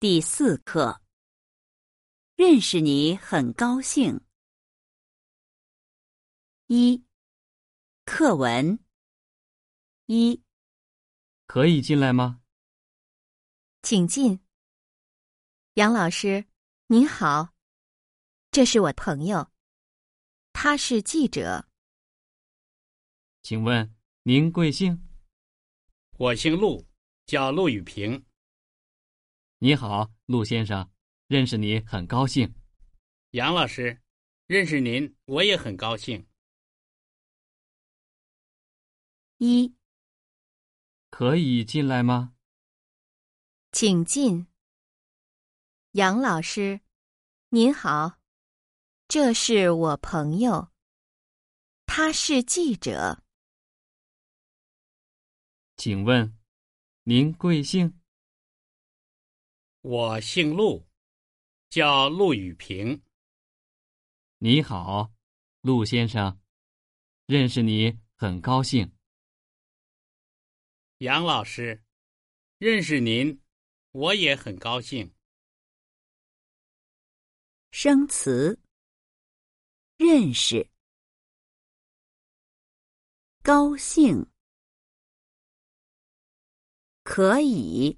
第4课，认识你很高兴。1. 课文。1. 可以进来吗？ 请进。杨老师，您好，这是我朋友，他是记者。 请问您贵姓？ 我姓陆，叫陆宇平。 你好，陆先生，认识你很高兴。 杨老师，认识您我也很高兴。 1. 可以进来吗？ 请进。杨老师，您好，这是我朋友，他是记者。 请问您贵姓？ 我姓陆，叫陆宇平。 你好，陆先生，认识你很高兴。 杨老师，认识您我也很高兴。 生词：认识、高兴、可以、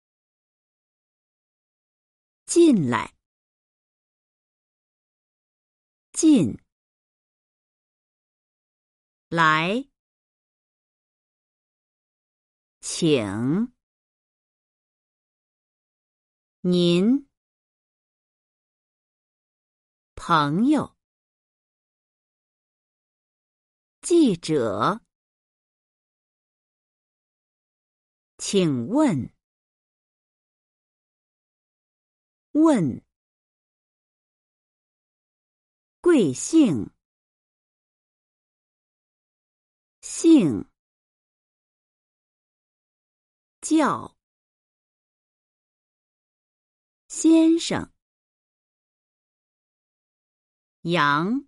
进来、进、来、请、您、朋友、记者、请问、问、贵姓、姓、叫、先生、杨。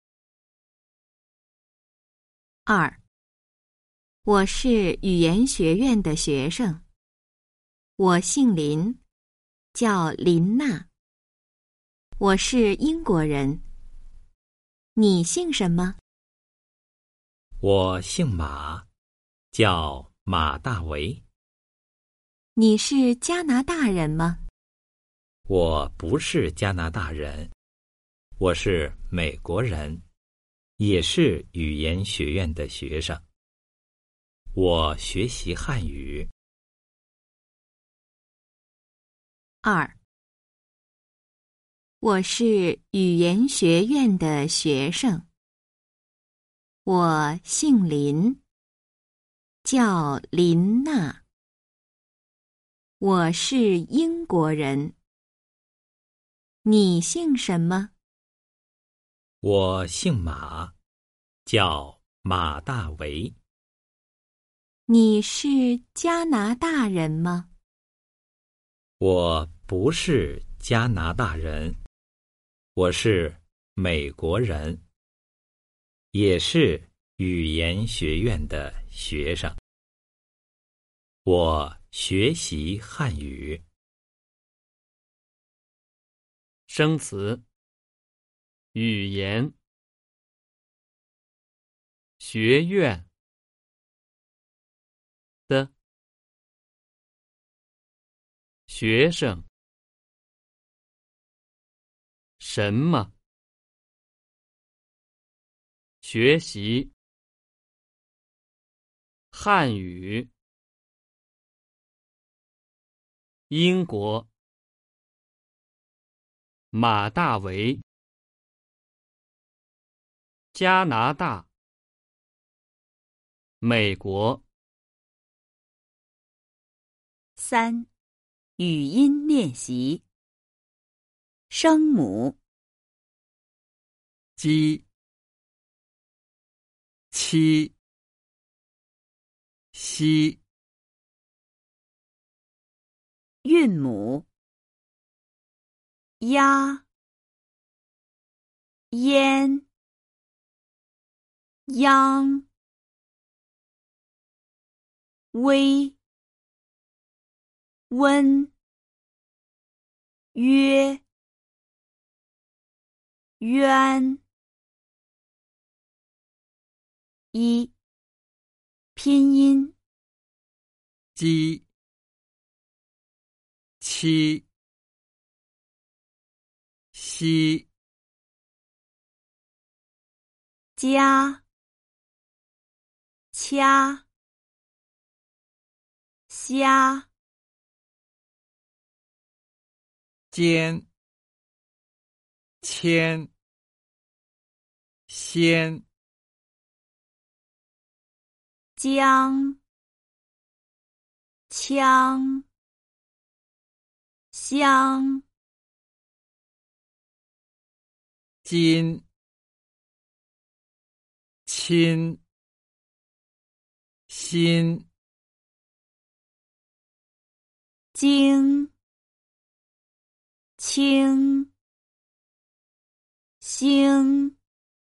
2. 我是语言学院的学生，我姓林，叫林娜。我是英国人，你姓什么？ 我姓马，叫马大为。 你是加拿大人吗？ 我不是加拿大人，我是美国人，也是语言学院的学生。我学习汉语。 2. 我是语言学院的学生，我姓林，叫林娜。我是英国人，你姓什么？ 我姓马，叫马大为。 你是加拿大人吗？ 我不是加拿大人，我是美国人，也是语言学院的学生。我学习汉语。 生词：语言、学院的、学生、什么、学习、汉语、英国、马大为、加拿大、美国。 3. 语音练习。声母： 鸡、七、西。 韵母：呀、烟、央、微、温。 约，渊。一，拼音。 鸡，七，西， 家，掐，虾， 间，千，鲜， 姜，枪，香， 金，亲，心， 京，清，星，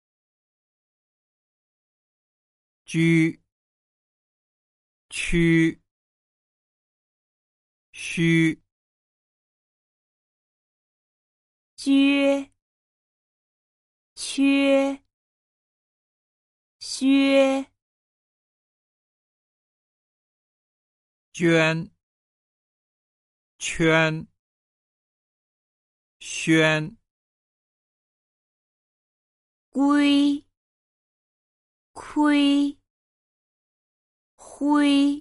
居，区，虚， 撅，缺，薛， 捐，圈，宣， 龟，亏，灰，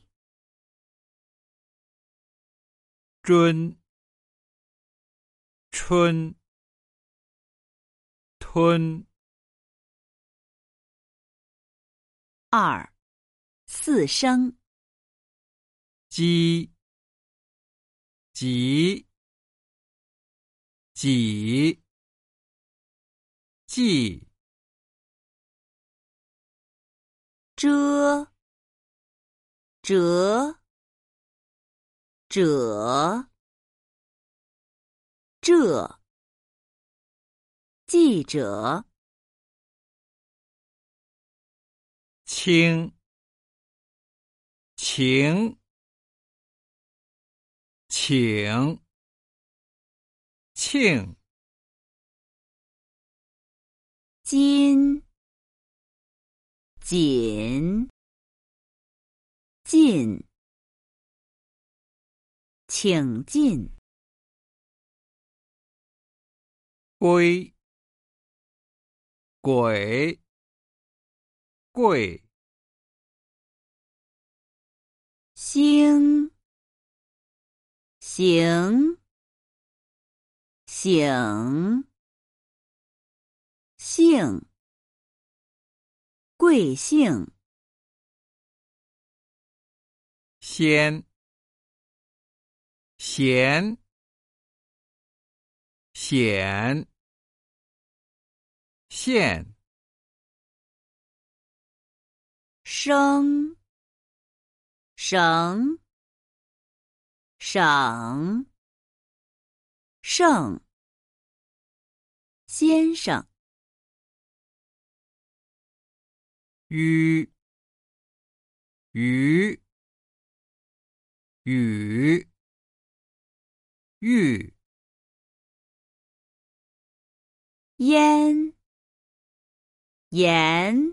尊，春，吞， 二，四声。 鸡，几，几，季， 遮，折，褶，这，记者， 清，情，请，庆， 金，锦，进，请进， 归，鬼，贵， 星，行，醒，姓，贵姓， 先，贤，显，现， 生，绳，省，圣，先生， 鱼，鱼，雨，玉， 烟，盐，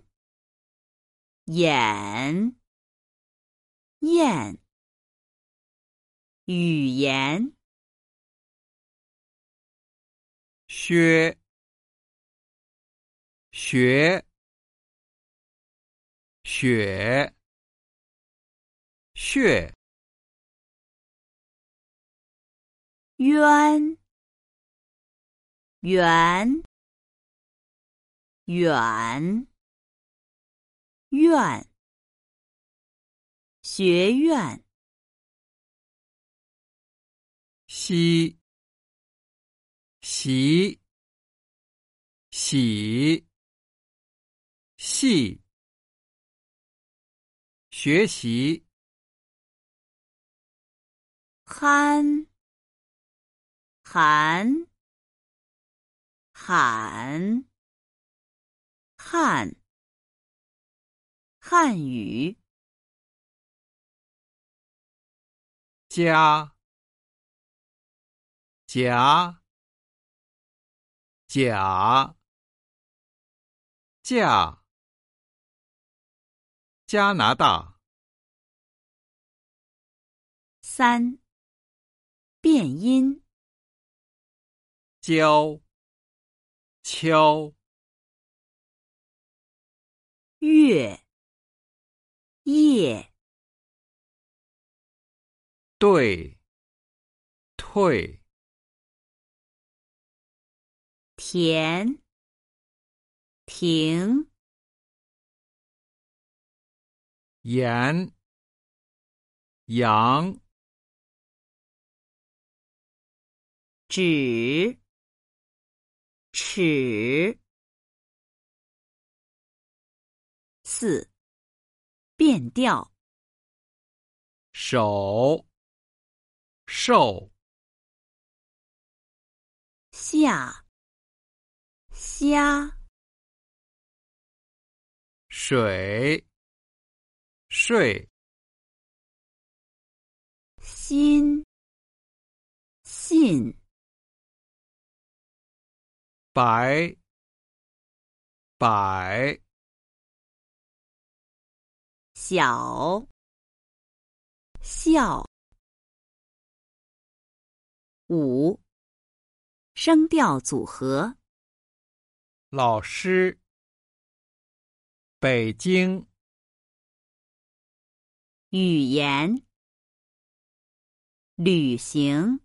眼，燕，语言， 薛，学，雪，血， 渊，圆，远，院，学院， 西，习，喜，细，学习， 憨，寒，喊，汉，汉语， 家， 甲甲驾加拿大。 3. 变音。 教敲月夜对退田亭盐阳指尺。4. 变调。 手瘦下虾水睡心信白百小笑。5. 声调组合。 老师北京语言旅行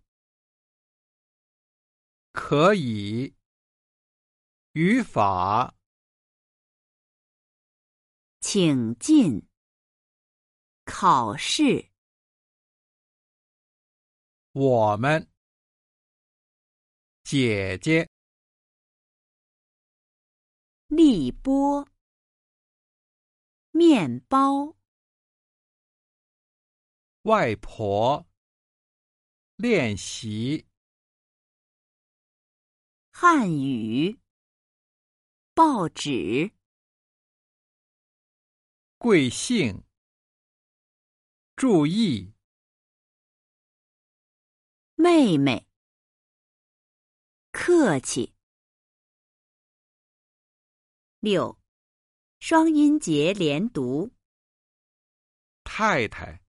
可以语法请进考试我们姐姐立波面包外婆练习汉语报纸贵姓注意妹妹客气。6. 双音节连读。 太太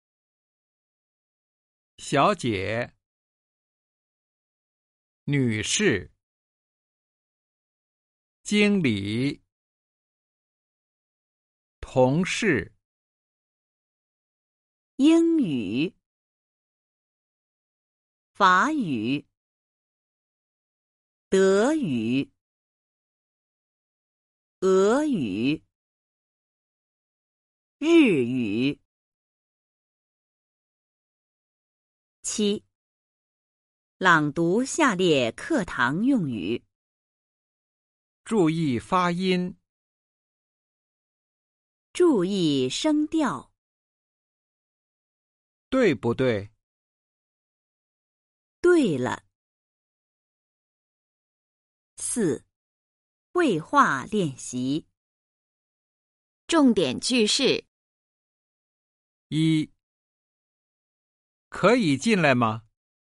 小姐女士经理同事英语法语德语俄语日语。7. 朗读下列课堂用语。 注意发音注意声调。 对不对？ 对了。4. 绘画练习。 重点句式。 1可以进来吗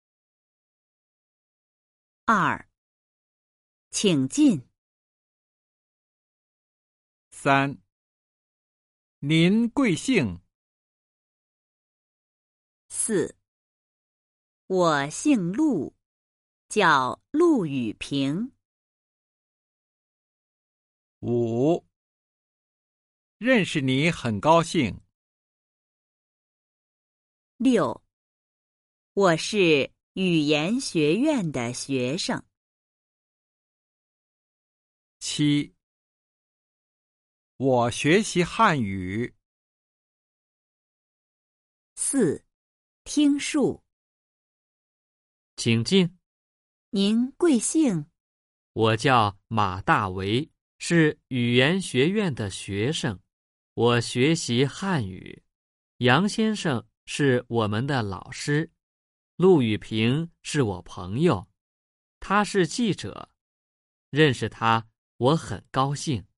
2. 请进。 3您贵姓 4. 我姓陆，叫陆雨平。 5认识你很高兴 6. 我是语言学院的学生。 7我学习汉语 4. 听述。 请进。 您贵姓？ 我叫马大为，是语言学院的学生，我学习汉语。杨先生是我们的老师，陆雨平是我朋友，他是记者，认识他我很高兴。